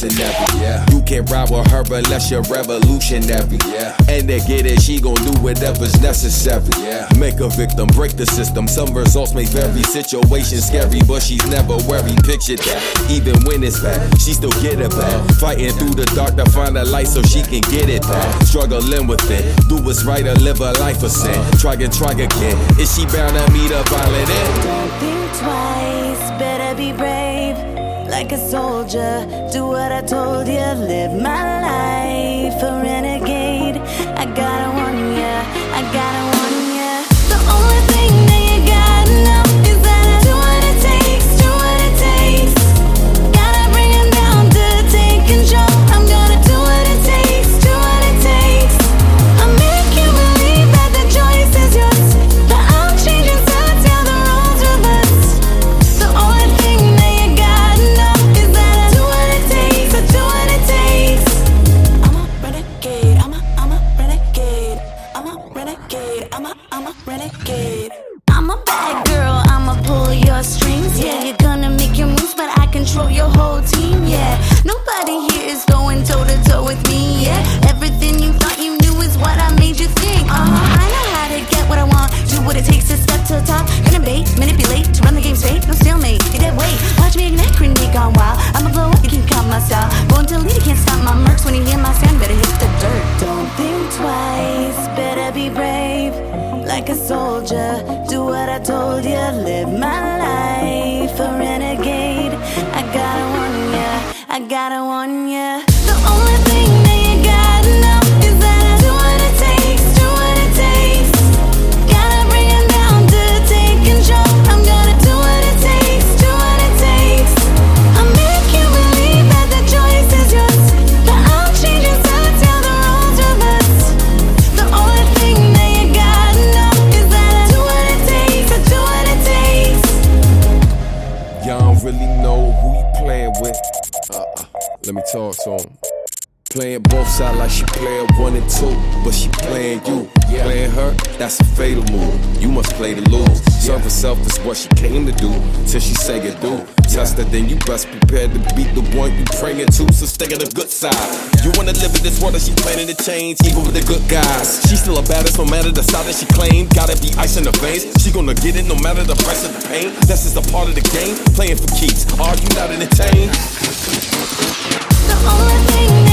mercenary. Yeah. You can't ride with her unless you're revolutionary. Yeah. And to get it, she gon' do whatever's necessary. Yeah. Make a victim, break the system. Some results may vary. Situation scary, but she's never worried. Picture that. Even when it's bad, she still get it back. Fighting through the dark to find a light so she can get it back. Struggling with it. Do what's right or live a life of sin. Try again. Is she bound to meet a violent end? Don't think twice, better be brave. Like a soldier, do what I told you. Live my life a renegade. I gotta warn ya, I gotta warn ya. The only thing that you gotta know is that I do what it takes, do what it takes. Gotta bring him down to take control. I'm gonna do what it takes, do what it takes. I'll make you believe that the choice is yours. But I'll change your thoughts, yeah, the roles reverse. The only thing that you gotta know is that I do what it takes, I do what it takes. I'm a renegade, I'm a renegade. I'm a renegade, I'm a renegade. I'm a bad girl, I'ma pull your strings, yeah. You're gonna make your moves, but I control your whole team, yeah. Nobody here is going toe to toe with me, yeah. Everything you thought you knew is what I made you think. I know how to get what I want, do what it takes to step to the top. Gonna bait, manipulate, to run the game straight, no stalemate. You dead weight, watch me ignite, grenade gone wild. I'ma blow up, you can count my style. Going to lead, you can't stop my mercs. When you hear my sound, better hit the dirt. Don't think twice, better be brave. Like a soldier, do what I told you. Live my life a renegade. I gotta warn ya, I gotta warn ya. The only thing that you gotta know is that I do what it takes, do what it takes. Gotta bring him down to take control. I'm gonna do what it takes, do what it takes. I'll make you believe that the choice is yours. But I'll change your thoughts, yeah, the roles reverse. The only thing that you gotta know is that I do what it takes, I do what it takes. Y'all don't really know who you playing with. Let me talk to him. Playing both sides like she playing 1 and 2, but she playing you. Playing her, that's a fatal move. You must play to lose. Serve herself is what she came to do, till she say it do. Test her, then you best prepared to beat the one you praying to, so stay on the good side. You wanna live in this world that she planning to change, even with the good guys. She still a badass no matter the side that she claimed. Gotta be ice in the veins, she gonna get it no matter the price of the pain. That's just a part of the game, playing for keeps. Are you not entertained? The only thing